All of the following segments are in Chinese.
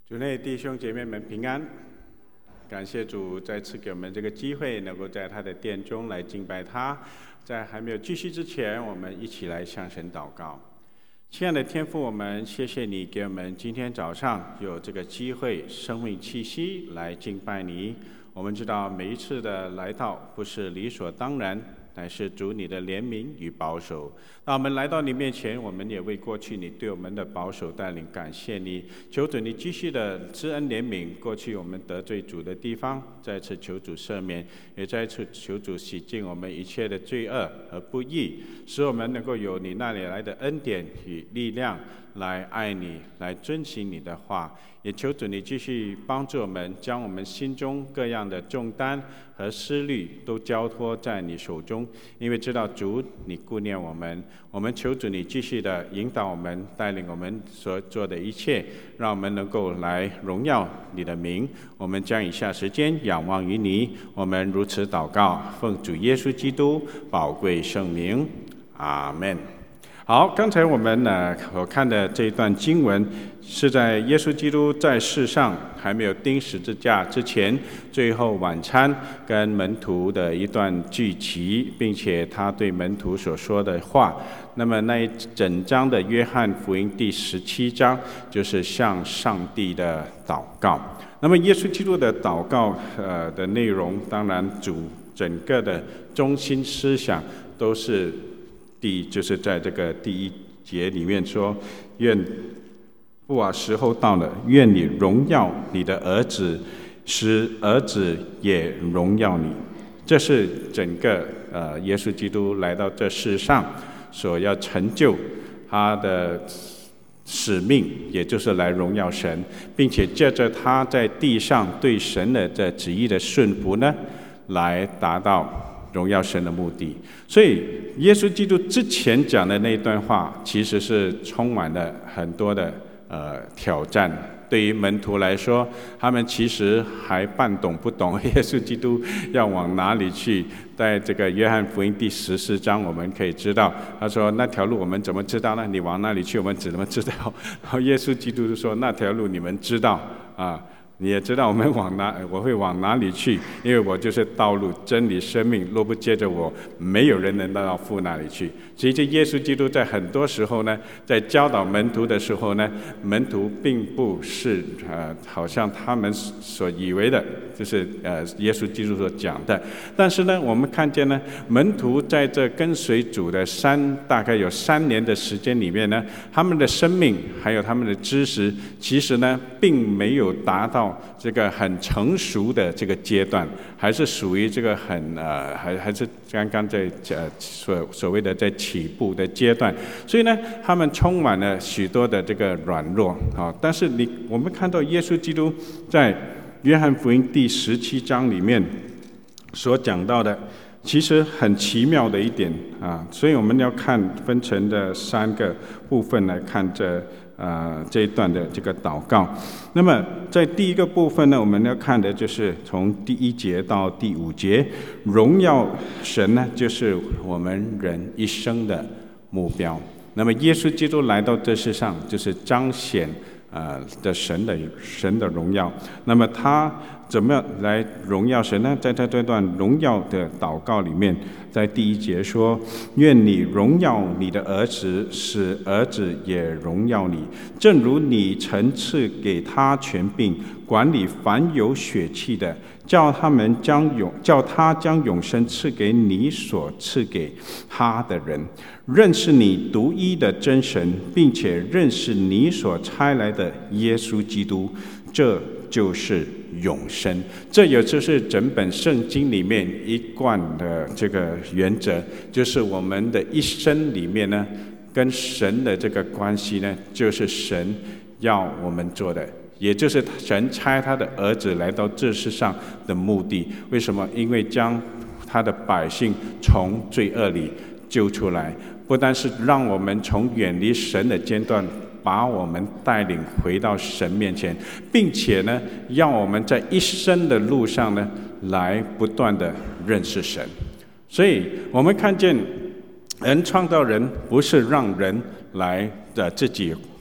主内弟兄姐妹们平安，感谢主再次给我们这个机会，能够在他的殿中来敬拜他。在还没有继续之前，我们一起来向神祷告。亲爱的天父，我们谢谢你给我们今天早上有这个机会，生命气息来敬拜你。我们知道每一次的来到不是理所当然，乃是主你的怜悯与保守。当我们来到你面前，我们也为过去你对我们的保守带领感谢你。求主你继续的知恩怜悯过去我们得罪主的地方，再次求主赦免，也再次求主洗净我们一切的罪恶和不义，使我们能够有你那里来的恩典与力量来爱你，来遵行你的话。也求主你继续帮助我们，将我们心中各样的重担和思虑都交托在你手中，因为知道主你顾念我们。我们求主你继续的引导我们，带领我们所做的一切，让我们能够来荣耀你的名。我们将以下时间仰望于你，我们如此祷告，奉主耶稣基督宝贵圣名，阿们。好，刚才我们所看的这一段经文是在耶稣基督在世上还没有钉十字架之前，最后晚餐跟门徒的一段聚集，并且他对门徒所说的话。那么那一整章的约翰福音第17章就是向上帝的祷告。那么耶稣基督的祷告的内容，当然主整个的中心思想都是就是在这个第1节里面说，愿父啊，时候到了，愿你荣耀你的儿子，使儿子也荣耀你。这是整个耶稣基督来到这世上所要成就他的使命，也就是来荣耀神，并且借着他在地上对神的这旨意的顺服呢，来达到荣耀神的目的。所以耶稣基督之前讲的那一段话，其实是充满了很多的挑战。对于门徒来说，他们其实还半懂不懂耶稣基督要往哪里去。在这个约翰福音第14章，我们可以知道，他说那条路我们怎么知道呢？你往哪里去，我们怎么知道？然后耶稣基督就说那条路你们知道啊。你也知道我会往哪里去，因为我就是道路、真理、生命，若不借着我，没有人能到父那里去。所以这耶稣基督在很多时候呢，在教导门徒的时候呢，门徒并不是好像他们所以为的，就是耶稣基督所讲的。但是呢，我们看见呢，门徒在这跟随主的大概有3年的时间里面呢，他们的生命还有他们的知识，其实呢，并没有达到这个很成熟的这个阶段，还是属于这个还是刚刚在所谓的在起步的阶段，所以呢，他们充满了许多的这个软弱啊。但是我们看到耶稣基督在约翰福音第17章里面所讲到的，其实很奇妙的一点啊，所以我们要分成的3个部分来看这一段的这个祷告。那么在第一个部分呢，我们要看的就是从第1节到第5节，荣耀神呢，就是我们人一生的目标。那么耶稣基督来到这世上，就是彰显神的荣耀。那么他怎么样来荣耀神呢？在这段荣耀的祷告里面，在第1节说，愿你荣耀你的儿子，使儿子也荣耀你，正如你曾赐给他权柄，管理凡有血气的，叫他将永生赐给你所赐给他的人，认识你独一的真神，并且认识你所差来的耶稣基督，这就是永生。这也就是整本圣经里面一贯的这个原则，就是我们的一生里面呢，跟神的这个关系呢，就是神要我们做的，也就是神差他的儿子来到这世上的目的。为什么？因为将他的百姓从罪恶里救出来，不但是让我们从远离神的阶段把我们带领回到神面前，并且呢，让我们在一生的路上呢，来不断的认识神。所以我们看见人创造人不是让人来自己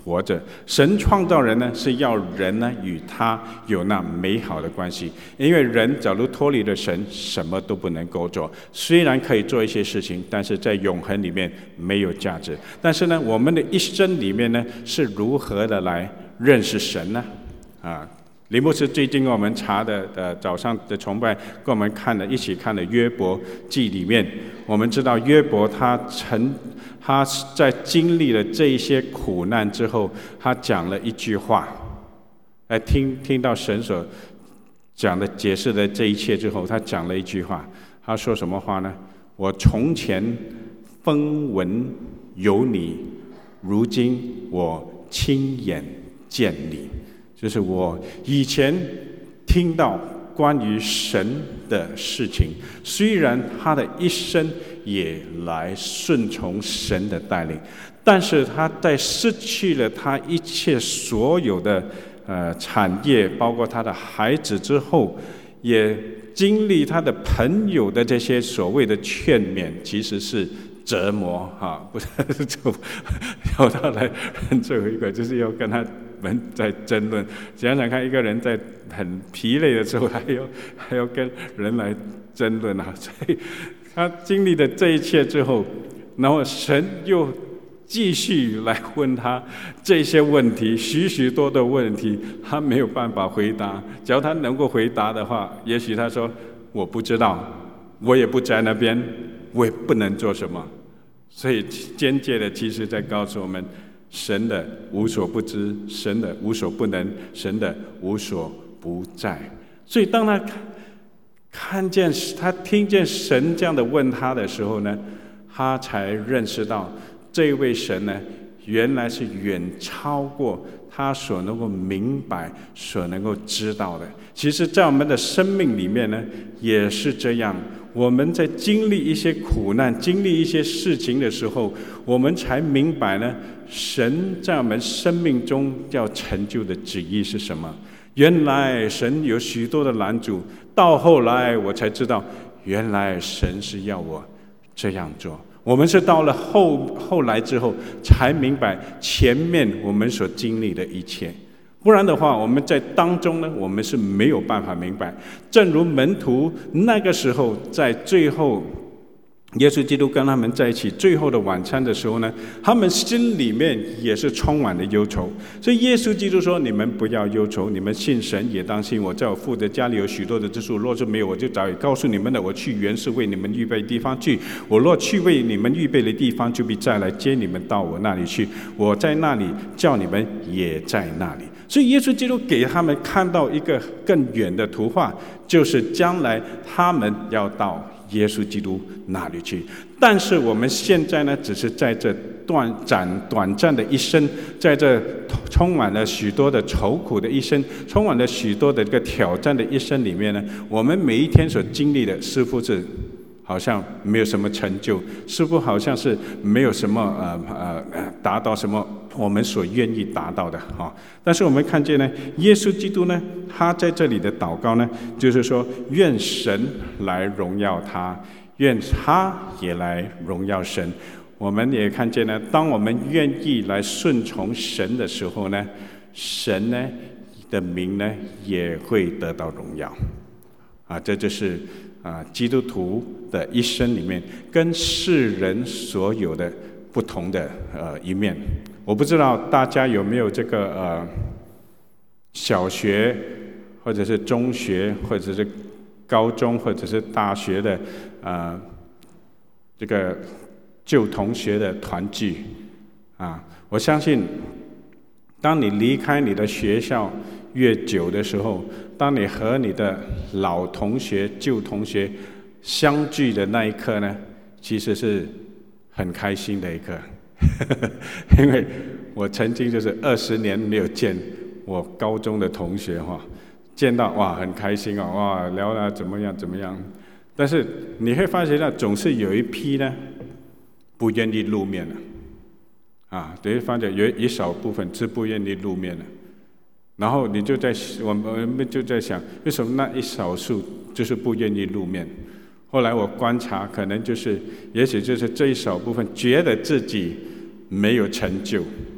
活着。神创造人呢，是要人呢与他有那美好的关系。因为人假如脱离了神，什么都不能够做。虽然可以做一些事情，但是在永恒里面没有价值。但是呢，我们的一生里面呢，是如何的来认识神呢？林牧师最近跟我们查的早上的崇拜，跟我们一起看了约伯记里面，我们知道约伯他在经历了这一些苦难之后，他讲了一句话，听到神所讲的解释的这一切之后，他讲了一句话，他说什么话呢？我从前风闻有你，如今我亲眼见你。就是我以前听到关于神的事情，虽然他的一生也来顺从神的带领，但是他在失去了他一切所有的产业，包括他的孩子之后，也经历他的朋友的这些所谓的劝勉，其实是折磨不是就要他来认最后一个，就是要跟他们在争论。想想看，一个人在很疲累的时候，还要跟人来争论所以他经历了这一切之后，然后神又继续来问他这些问题，许许多的问题，他没有办法回答。只要他能够回答的话，也许他说我不知道，我也不在那边，我也不能做什么。所以间接的其实在告诉我们，神的无所不知，神的无所不能，神的无所不在。所以当他听见神这样的问他的时候呢，他才认识到这位神呢，原来是远超过他所能够明白、所能够知道的。其实在我们的生命里面呢，也是这样。我们在经历一些苦难、经历一些事情的时候，我们才明白呢，神在我们生命中要成就的旨意是什么。原来神有许多的拦阻，到后来我才知道，原来神是要我这样做。我们是到了后来之后，才明白前面我们所经历的一切。不然的话，我们在当中呢，我们是没有办法明白。正如门徒那个时候，在最后耶稣基督跟他们在一起最后的晚餐的时候呢，他们心里面也是充满了忧愁。所以耶稣基督说，你们不要忧愁，你们信神也当信我，在我父的家里有许多的之处，若是没有，我就早已告诉你们的。我去原是为你们预备地方去，我若去为你们预备的地方，就必再来接你们到我那里去。我在那里，叫你们也在那里。所以耶稣基督给他们看到一个更远的图画，就是将来他们要到耶稣基督那里去。但是我们现在呢，只是在这短暂的一生，在这充满了许多的愁苦的一生，充满了许多的这个挑战的一生里面呢，我们每一天所经历的，似乎是好像没有什么成就，似乎好像是没有什么达到什么我们所愿意达到的但是我们看见呢，耶稣基督呢，他在这里的祷告呢，就是说愿神来荣耀他，愿他也来荣耀神。我们也看见呢，当我们愿意来顺从神的时候呢，神呢的名呢也会得到荣耀这就是基督徒的一生里面跟世人所有的不同的一面。我不知道大家有没有这个小学或者是中学或者是高中或者是大学的这个旧同学的团聚我相信当你离开你的学校越久的时候，当你和你的老同学旧同学相聚的那一刻呢，其实是很开心的一刻因为我曾经就是20年没有见我高中的同学见到哇很开心哇聊了怎么样，但是你会发现总是有一批呢不愿意露面了你会发现有一少部分是不愿意露面了。然后我们就在想，为什么那一少数就是不愿意露面？后来我观察，可能就是，也许就是这一少部分觉得自己没有成就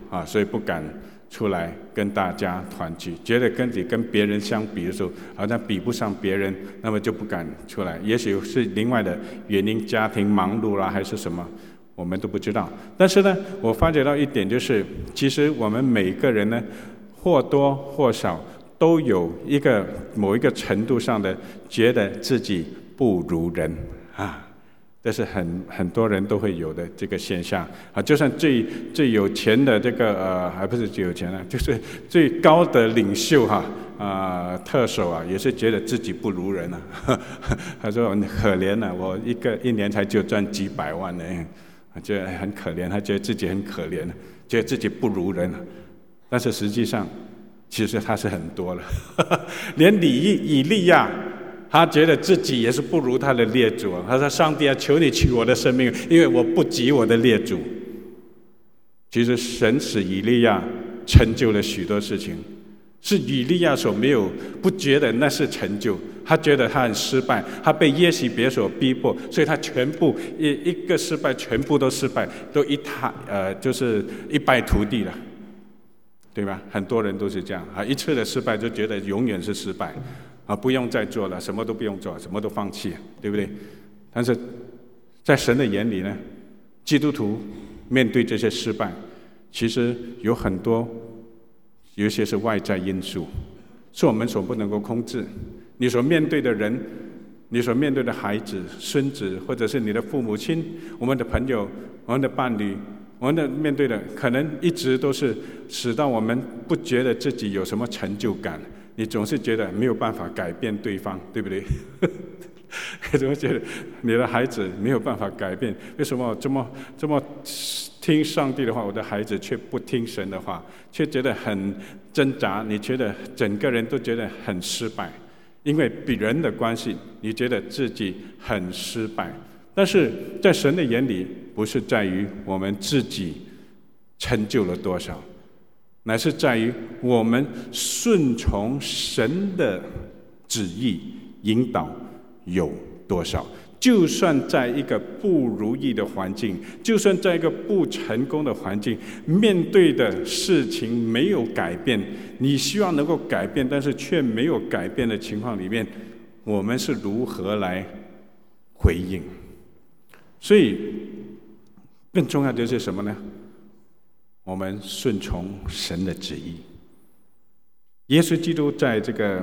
所以不敢出来跟大家团聚，觉得跟别人相比的时候，好像比不上别人，那么就不敢出来。也许是另外的原因，家庭忙碌啦，还是什么，我们都不知道。但是呢，我发觉到一点就是，其实我们每个人呢，或多或少都有某一个程度上的觉得自己不如人这是很多人都会有的这个现象就算最有钱的这个还不是最有钱的，就是最高的领袖特首也是觉得自己不如人他说很可怜我一年才就赚几百万呢，觉得很可怜，他觉得自己很可怜，觉得自己不如人，但是实际上其实他是很多了连以利亚他觉得自己也是不如他的列祖他说上帝求你取我的生命，因为我不及我的列祖。其实神使以利亚成就了许多事情，是以利亚所没有不觉得那是成就，他觉得他很失败，他被耶洗别所逼迫，所以他全部一个失败，全部都失败，都就是一败涂地了，对吧？很多人都是这样一次的失败就觉得永远是失败不用再做了，什么都不用做，什么都放弃，对不对？但是在神的眼里呢，基督徒面对这些失败，其实有一些是外在因素，是我们所不能够控制。你所面对的人，你所面对的孩子、孙子，或者是你的父母亲、我们的朋友、我们的伴侣，我们面对的可能一直都是使到我们不觉得自己有什么成就感，你总是觉得没有办法改变对方，对不对？怎么觉得你的孩子没有办法改变？为什么这么听上帝的话，我的孩子却不听神的话，却觉得很挣扎？你觉得整个人都觉得很失败，因为比人的关系，你觉得自己很失败。但是在神的眼里，不是在于我们自己成就了多少，乃是在于我们顺从神的旨意引导有多少。就算在一个不如意的环境，就算在一个不成功的环境，面对的事情没有改变，你希望能够改变，但是却没有改变的情况里面，我们是如何来回应？所以更重要的是什么呢？我们顺从神的旨意。耶稣基督在这个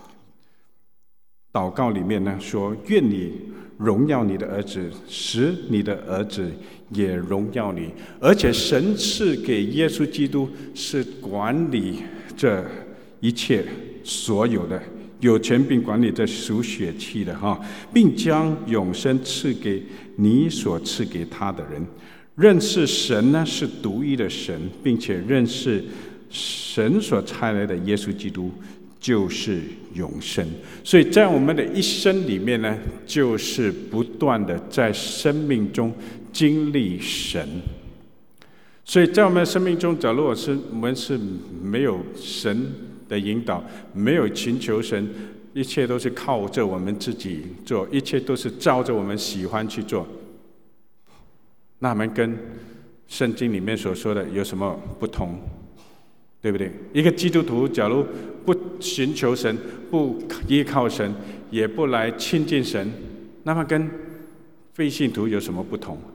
祷告里面呢说，愿你荣耀你的儿子，使你的儿子也荣耀你。而且神赐给耶稣基督是管理这一切所有的，有权并管理这属血气的并将永生赐给你所赐给他的人。认识神呢是独一的神，并且认识神所差来的耶稣基督就是永生。所以在我们的一生里面呢，就是不断的在生命中经历神。所以在我们的生命中，假如我们是没有神的引导，没有寻求神，一切都是靠着我们自己做，一切都是照着我们喜欢去做，那我们跟圣经里面所说的有什么不同？对不对？一个基督徒假如不寻求神，不依靠神，也不来亲近神，那么跟非信徒有什么不同？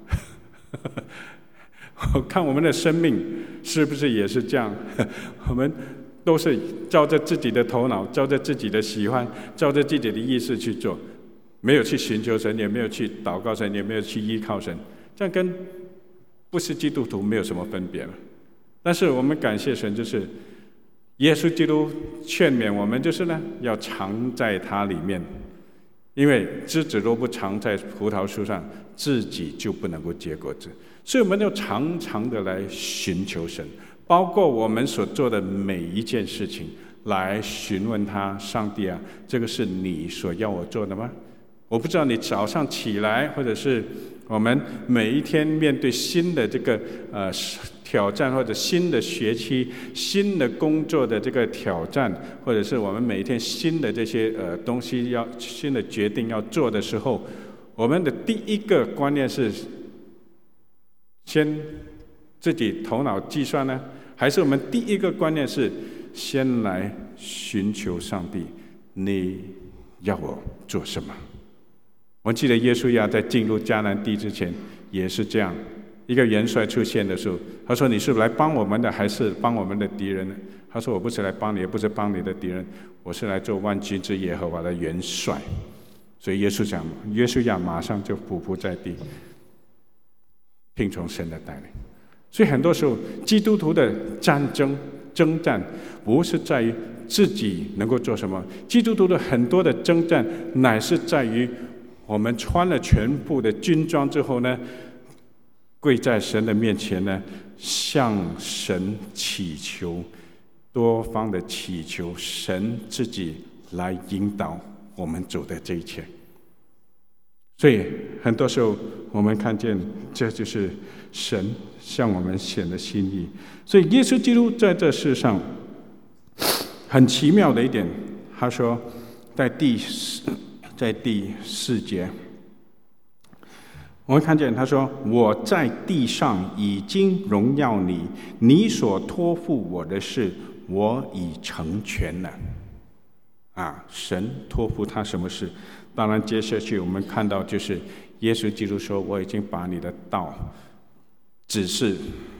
我看我们的生命是不是也是这样？我们都是照着自己的头脑，照着自己的喜欢，照着自己的意识去做，没有去寻求神，也没有去祷告神，也没有去依靠神，这样跟不是基督徒没有什么分别了。但是我们感谢神，就是耶稣基督劝勉我们，就是呢要藏在他里面，因为枝子若不藏在葡萄树上，自己就不能够结果子。所以我们要常常的来寻求神，包括我们所做的每一件事情，来询问他：上帝啊，这个是你所要我做的吗？我不知道你早上起来，或者是我们每一天面对新的这个挑战，或者新的学期、新的工作的这个挑战，或者是我们每一天新的这些东西新的决定要做的时候，我们的第一个观念是先自己头脑计算呢， 还是我们第一个观念是先来寻求上帝，你要我做什么？我记得耶稣亚在进入迦南地之前也是这样，一个元帅出现的时候，他说：“你是来帮我们的，还是帮我们的敌人呢？”他说：“我不是来帮你，也不是帮你的敌人，我是来做万军之耶和华的元帅。”所以耶稣亚马上就匍匐在地，听从神的带领。所以很多时候，基督徒的征战，不是在于自己能够做什么，基督徒的很多的征战，乃是在于我们穿了全部的军装之后呢，跪在神的面前呢，向神祈求，多方的祈求神自己来引导我们走的这一切。所以很多时候我们看见这就是神向我们显的心意。所以耶稣基督在这世上很奇妙的一点，他说在第4节，我们看见他说：“我在地上已经荣耀你，你所托付我的事，我已成全了。”神托付他什么事？当然接下去我们看到就是耶稣基督说：“我已经把你的道指示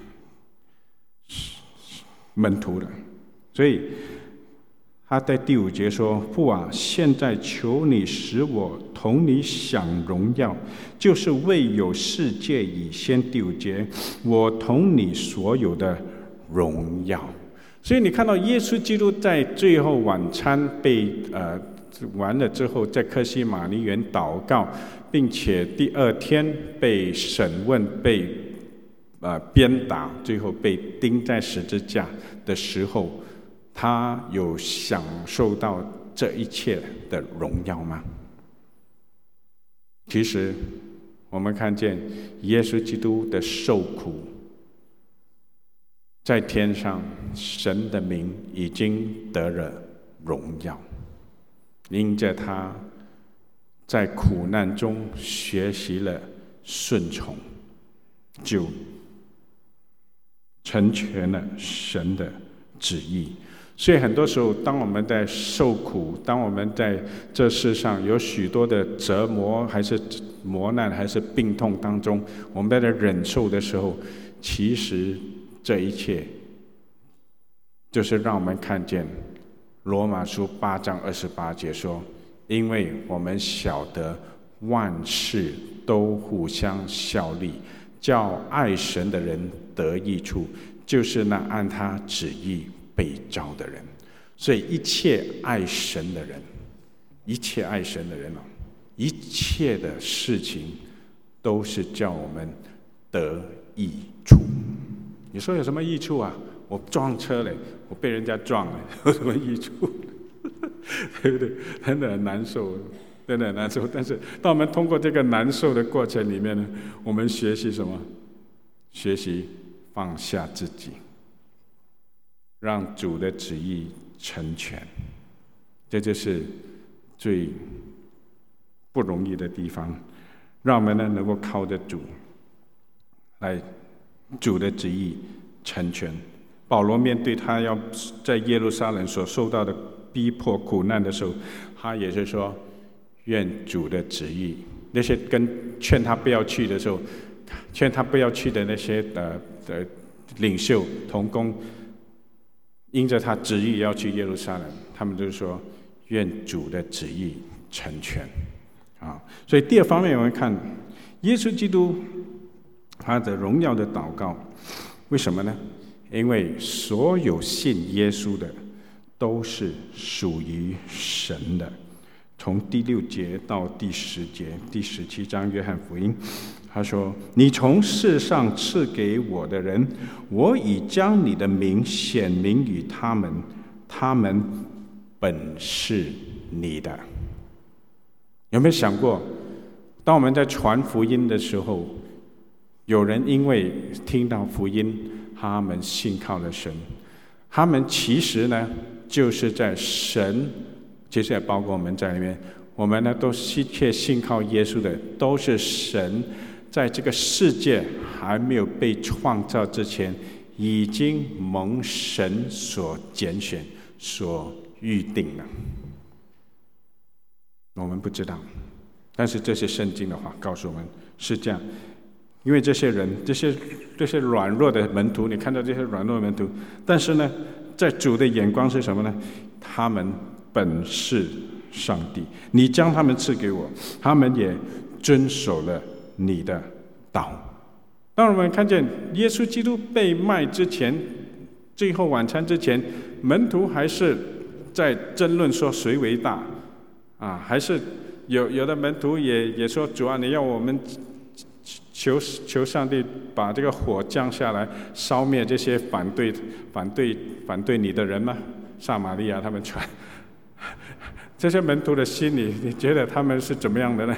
门徒了。”所以他在第5节说：“父啊，现在求你使我同你享荣耀，就是未有世界以先。”第5节，我同你所有的荣耀。所以你看到耶稣基督在最后晚餐被完了之后，在客西马尼园祷告，并且第2天被审问、被鞭打，最后被钉在十字架的时候，他有享受到这一切的荣耀吗？其实我们看见耶稣基督的受苦，在天上神的名已经得了荣耀，因着他在苦难中学习了顺从，就成全了神的旨意。所以很多时候当我们在受苦，当我们在这世上有许多的折磨，还是磨难，还是病痛当中，我们在这忍受的时候，其实这一切就是让我们看见罗马书8章28节说：“因为我们晓得万事都互相效力，叫爱神的人得益处，就是那按他旨意被召的人。”所以一切爱神的人，一切的事情都是叫我们得益处。你说有什么益处啊？我撞车了，我被人家撞了，有什么益处？对不对？真的很难受，真的很难受。但是当我们通过这个难受的过程里面呢，我们学习什么？学习放下自己，让主的旨意成全。这就是最不容易的地方，让我们呢能够靠着主来主的旨意成全。保罗面对他要在耶路撒冷所受到的逼迫苦难的时候，他也是说：“愿主的旨意。”那些劝他不要去的时候，劝他不要去的那些的领袖同工，因着他旨意要去耶路撒冷，他们就说：“愿主的旨意成全。”所以第2方面我们看耶稣基督他的荣耀的祷告，为什么呢？因为所有信耶稣的都是属于神的。从第6节到第10节，第17章约翰福音，他说：“你从世上赐给我的人，我已将你的名显明于他们，他们本是你的。”有没有想过，当我们在传福音的时候，有人因为听到福音，他们信靠了神，他们其实呢就是在神，其实也包括我们在里面，我们呢都是信靠耶稣的，都是神在这个世界还没有被创造之前已经蒙神所拣选、所预定了。我们不知道，但是这些圣经的话告诉我们是这样。因为这些人，这些软弱的门徒，你看到这些软弱的门徒，但是呢，在主的眼光是什么呢？他们本是上帝，你将他们赐给我，他们也遵守了你的道。当我们看见耶稣基督被卖之前，最后晚餐之前，门徒还是在争论说谁为大啊？还是有的门徒也说，主啊，你要我们求上帝把这个火降下来，烧灭这些反对你的人吗？撒玛利亚他们传，这些门徒的心里，你觉得他们是怎么样的呢？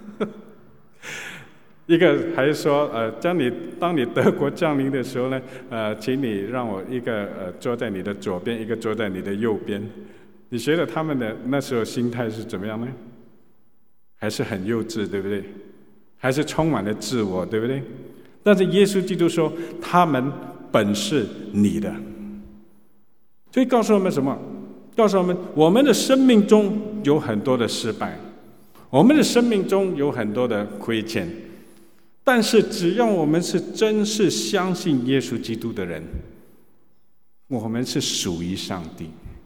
一个还说，当你德国降临的时候呢，请你让我一个坐在你的左边，一个坐在你的右边。你觉得他们的那时候心态是怎么样呢？还是很幼稚，对不对？还是充满了自我，对不对？但是耶稣基督说，他们本是你的。所以告诉我们什么？告诉我们，我们的生命中有很多的失败，我们的生命中有很多的亏欠，但是只要我们是真是相信耶稣基督的人，我们是属于上帝，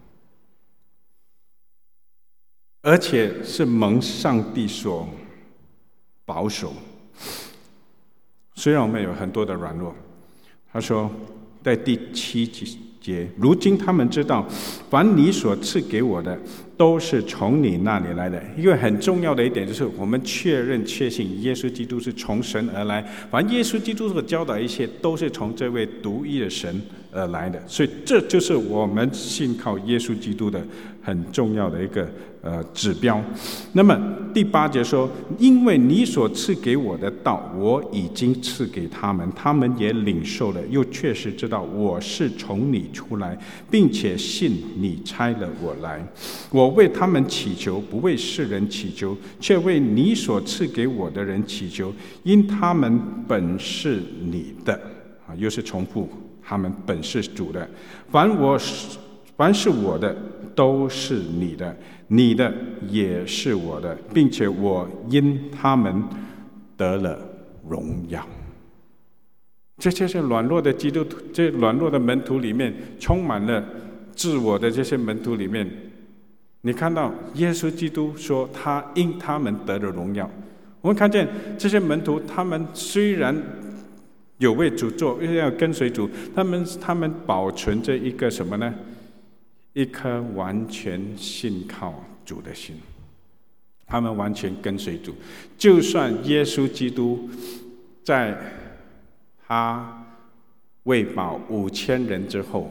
而且是蒙上帝所保守。虽然我们有很多的软弱，他说在第7节，如今他们知道，凡你所赐给我的，都是从你那里来的。一个很重要的一点就是，我们确信耶稣基督是从神而来，凡耶稣基督所教导一切，都是从这位独一的神而来的。所以这就是我们信靠耶稣基督的很重要的一个指标。那么第8节说，因为你所赐给我的道，我已经赐给他们，他们也领受了，又确实知道我是从你出来，并且信你差了我来。我为他们祈求，不为世人祈求，却为你所赐给我的人祈求，因他们本是你的。又是重复，他们本是主的。凡是我的，都是你的，你的也是我的，并且我因他们得了荣耀。这些软弱的基督徒，这软弱的门徒里面，充满了自我的这些门徒里面，你看到耶稣基督说他因他们得了荣耀。我们看见这些门徒，他们虽然有为主做，要跟随主，他们保存着一个什么呢？一颗完全信靠主的心，他们完全跟随主。就算耶稣基督在他喂饱5000人之后，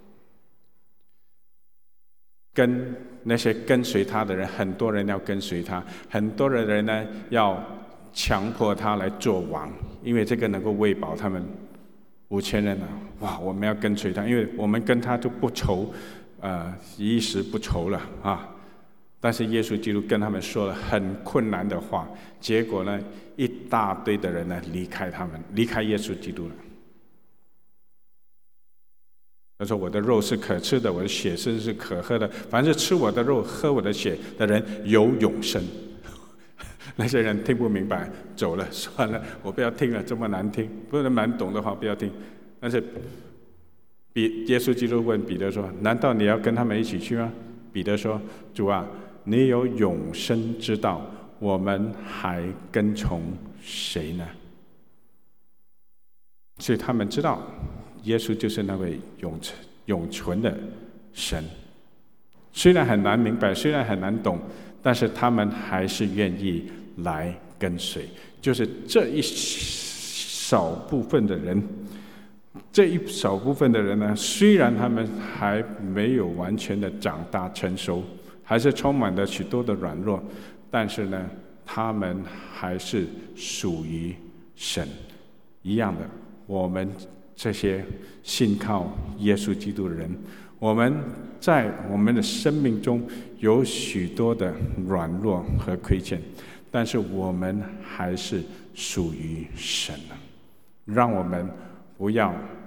跟那些跟随他的人，很多人要跟随他，很多的人呢要强迫他来做王，因为这个能够喂饱他们5000人啊！哇，我们要跟随他，因为我们跟他就不愁。衣食不愁了啊！但是耶稣基督跟他们说了很困难的话，结果呢，一大堆的人呢离开耶稣基督了。他说：“我的肉是可吃的，我的血是可喝的。凡是吃我的肉、喝我的血的人，有永生。”那些人听不明白，走了，算了，我不要听了，这么难听，不能蛮懂的话不要听。但是耶稣基督问彼得说：“难道你要跟他们一起去吗？”彼得说：“主啊，你有永生之道，我们还跟从谁呢？”所以他们知道耶稣就是那位永存的神。虽然很难明白，虽然很难懂，但是他们还是愿意来跟随。就是这一少部分的人。这一少部分的人呢，虽然他们还没有完全的长大成熟，还是充满了许多的软弱，但是呢，他们还是属于神。一样的，我们这些信靠耶稣基督的人，我们在我们的生命中有许多的软弱和亏欠，但是我们还是属于神的。让我们不要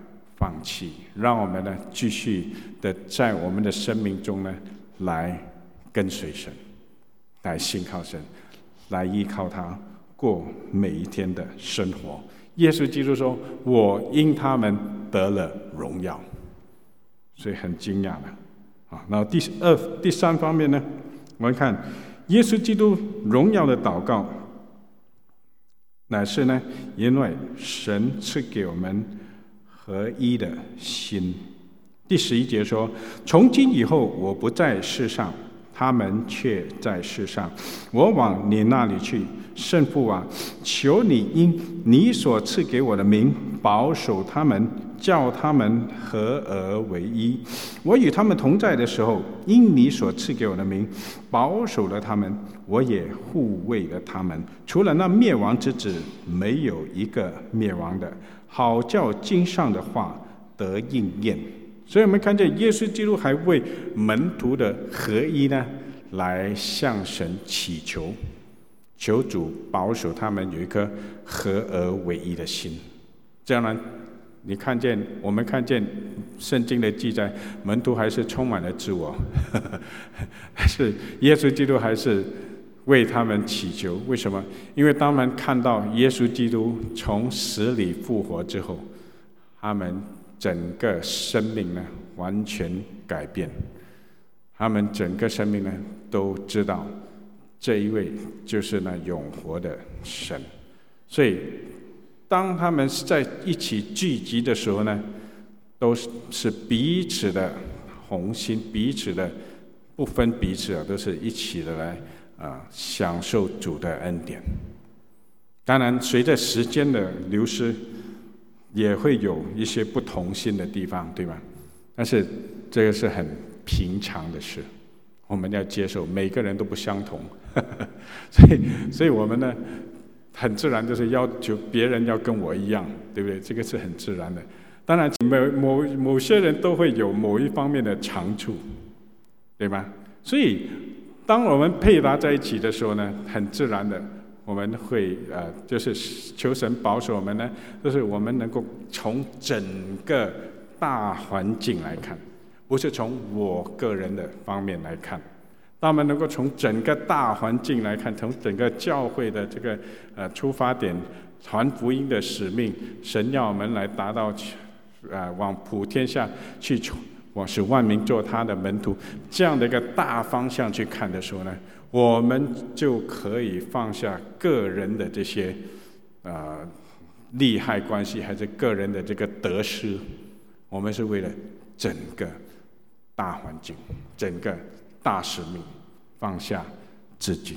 放弃，让我们呢继续的在我们的生命中呢来跟随神，来信靠神，来依靠他过每一天的生活。耶稣基督说：“我因他们得了荣耀。”所以很惊讶的然后第三方面呢，我们看耶稣基督荣耀的祷告，乃是呢，因为神赐给我们合一的心。第11节说：“从今以后，我不在世上，他们却在世上。我往你那里去，圣父啊，求你因你所赐给我的名，保守他们，叫他们合而为一。我与他们同在的时候，因你所赐给我的名，保守了他们，我也护卫了他们。除了那灭亡之子，没有一个灭亡的，好叫经上的话得应验。”所以我们看见耶稣基督还为门徒的合一呢，来向神祈求，求主保守他们有一颗合而为一的心。这样呢，我们看见圣经的记载，门徒还是充满了自我，还是耶稣基督还是为他们祈求。为什么？因为当他们看到耶稣基督从死里复活之后，他们整个生命呢完全改变，他们整个生命呢都知道这一位就是那永活的神。所以当他们在一起聚集的时候呢，都是彼此的同心，彼此的不分彼此都是一起的来享受主的恩典。当然随着时间的流失，也会有一些不同心的地方，对吧？但是这个是很平常的事，我们要接受，每个人都不相同所以我们呢很自然就是要求别人要跟我一样，对不对？这个是很自然的。当然某些人都会有某一方面的长处，对吧？所以当我们配搭在一起的时候呢，很自然的我们会就是求神保守我们呢，就是我们能够从整个大环境来看，不是从我个人的方面来看。当我们能够从整个大环境来看，从整个教会的这个出发点，传福音的使命，神要我们来达到往普天下去，我使万民做他的门徒，这样的一个大方向去看的时候呢，我们就可以放下个人的这些利害关系，还是个人的这个得失，我们是为了整个大环境，整个大使命，放下自己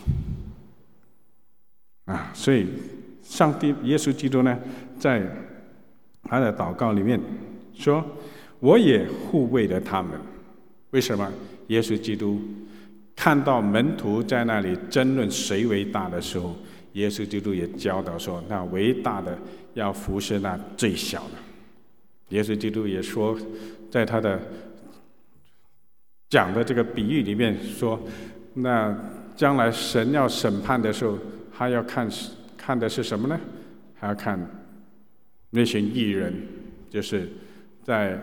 所以上帝耶稣基督呢，在他的祷告里面说：“我也护卫了他们。”为什么？耶稣基督看到门徒在那里争论谁为大的时候，耶稣基督也教导说：“那为大的要服侍那最小的。”耶稣基督也说，在他的讲的这个比喻里面说，那将来神要审判的时候，他要看的是什么呢？还要看那些义人，就是在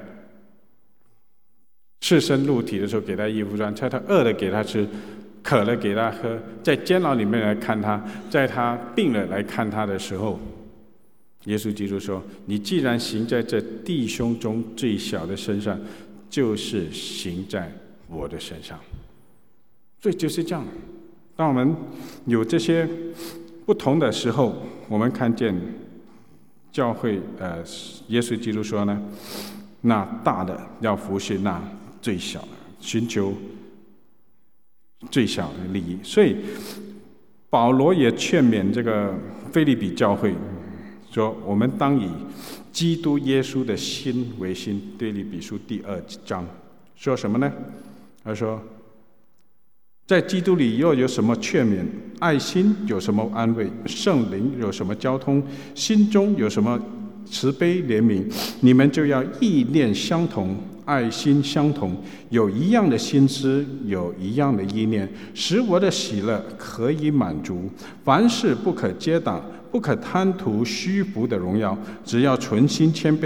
赤身露体的时候给他衣服穿，在他饿了给他吃，渴了给他喝，在监牢里面来看他，在他病了来看他的时候，耶稣基督说：“你既然行在这弟兄中最小的身上，就是行在我的身上。”所以就是这样，当我们有这些不同的时候，我们看见教会耶稣基督说呢，那大的要服侍那最小的，寻求最小的利益。所以保罗也劝勉这个腓立比教会说，我们当以基督耶稣的心为心。腓立比书第2章说什么呢？他说，在基督里又有什么劝勉？爱心有什么安慰？圣灵有什么交通？心中有什么慈悲怜悯？你们就要意念相同，爱心相同，有一样的心思，有一样的意念，使我的喜乐可以满足。凡事不可结党，不可贪图虚浮的荣耀，只要存心谦卑，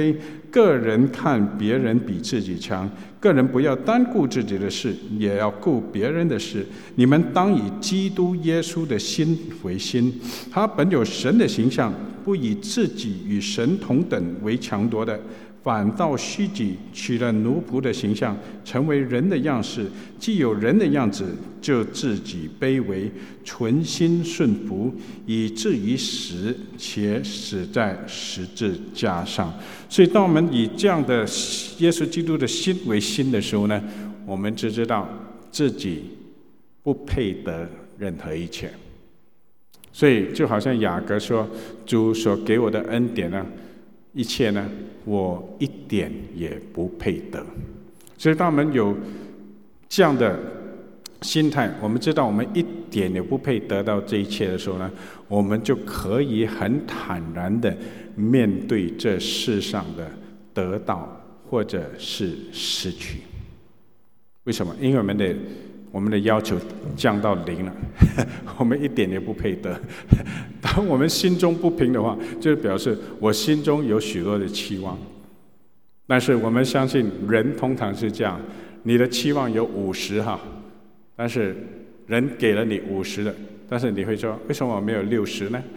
个人看别人比自己强，个人不要单顾自己的事，也要顾别人的事。你们当以基督耶稣的心为心，他本有神的形象，不以自己与神同等为强夺的，反倒虚己，取了奴仆的形象，成为人的样式。既有人的样子，就自己卑微，存心顺服，以至于死，且死在十字架上。所以当我们以这样的耶稣基督的心为心的时候呢，我们只知道自己不配得任何一切。所以就好像雅各说，主所给我的恩典呢，一切呢，我一点也不配得。所以当我们有这样的心态，我们知道我们一点也不配得到这一切的时候呢，我们就可以很坦然的面对这世上的得到或者是失去。为什么？因为我们的要求降到0了，我们一点也不配得。当我们心中不平的话，就表示我心中有许多的期望。但是我们相信人通常是这样，你的期望有50哈，但是人给了你50的，但是你会说，为什么我没有60呢？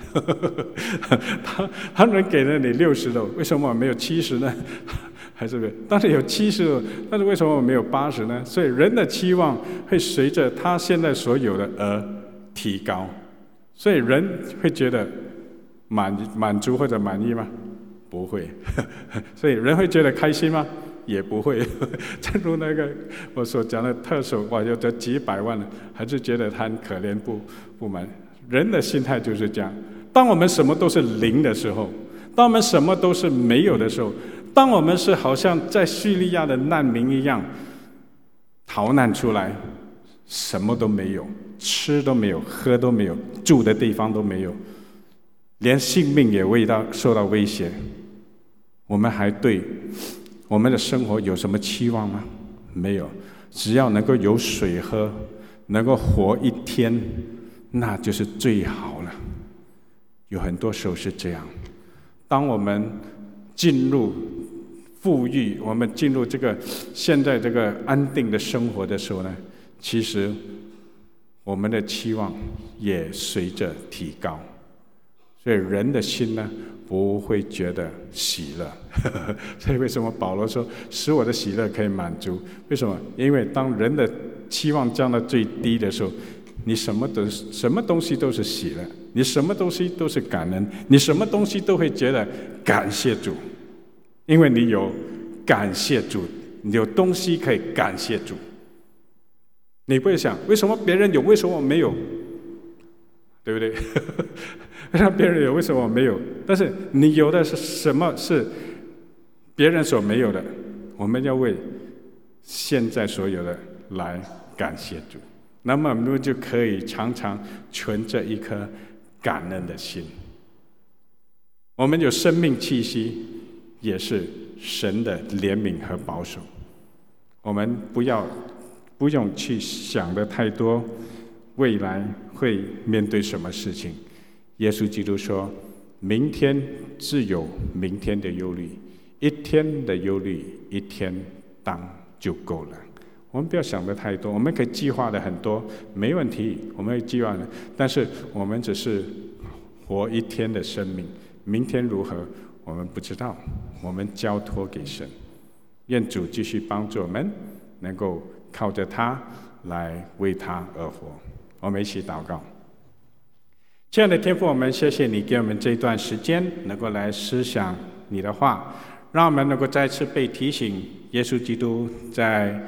他人给了你60的，为什么我没有70呢？还是当然有70，但是为什么我没有80呢？所以人的期望会随着他现在所有的而提高，所以人会觉得满足或者满意吗？不会。所以人会觉得开心吗？也不会。正如那个我所讲的特首，哇，有这几百万了，还是觉得他很可怜不满。人的心态就是这样。当我们什么都是0的时候，当我们什么都是没有的时候，当我们是好像在叙利亚的难民一样逃难出来，什么都没有，吃都没有，喝都没有，住的地方都没有，连性命也受到威胁，我们还对我们的生活有什么期望吗？没有。只要能够有水喝，能够活一天，那就是最好了。有很多时候是这样。当我们进入富裕，我们进入现在这个安定的生活的时候呢，其实我们的期望也随着提高。所以人的心呢，不会觉得喜乐。所以为什么保罗说使我的喜乐可以满足？为什么？因为当人的期望降到最低的时候，你什么东西都是喜乐，你什么东西都是感恩，你什么东西都会觉得感谢主，因为你有感谢主，你有东西可以感谢主。你不会想为什么别人有，为什么我没有，对不对？让别人有，为什么我没有？但是你有的是什么是别人所没有的？我们要为现在所有的来感谢主，那么我们就可以常常存着一颗感恩的心。我们有生命气息，也是神的怜悯和保守。我们不用去想的太多，未来会面对什么事情。耶稣基督说，明天自有明天的忧虑，一天的忧虑一天当就够了。我们不要想的太多，我们可以计划的很多，没问题，我们会计划的，但是我们只是活一天的生命，明天如何我们不知道，我们交托给神。愿主继续帮助我们，能够靠着他来为他而活。我们一起祷告。亲爱的天父，我们谢谢你给我们这段时间能够来思想你的话，让我们能够再次被提醒耶稣基督在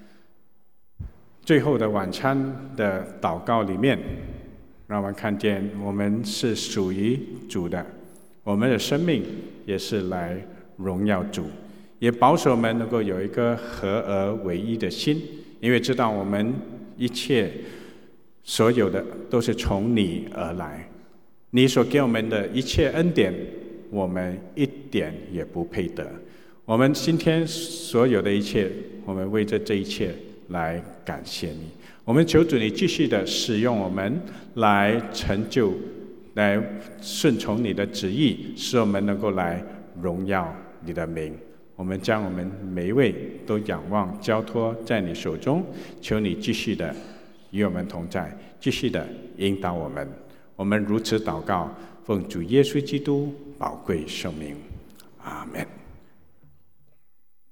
最后的晚餐的祷告里面，让我们看见我们是属于主的，我们的生命也是来荣耀主，也保守我们能够有一个合而为一的心，因为知道我们一切所有的都是从你而来，你所给我们的一切恩典，我们一点也不配得。我们今天所有的一切，我们为这一切来感谢你。我们求主你继续的使用我们来成就，来顺从你的旨意，使我们能够来荣耀你的名。 我们将我们每一位都仰望交托在你手中，求你继续的与我们同在，继续的引导我们。我们如此祷告，奉主耶稣基督宝贵圣名，阿们。